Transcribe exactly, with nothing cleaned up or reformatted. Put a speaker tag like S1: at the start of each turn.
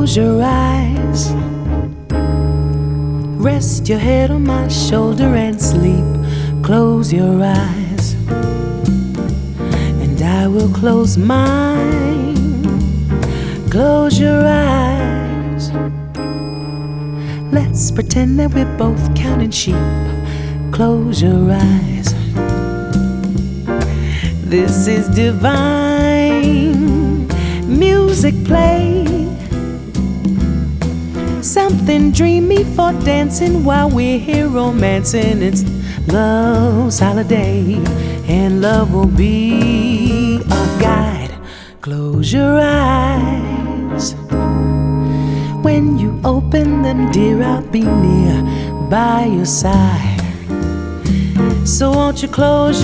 S1: close your eyes. Rest your head on my shoulder and sleep. Close your eyes, and I will close mine. Close your eyes. Let's pretend that we're both counting sheep. Close your eyes. This is divine music play. Something dreamy for dancing while we're here romancing. It's love's holiday, and love will be our guide. Close your eyes. When you open them, dear, I'll be near by your side. So won't you close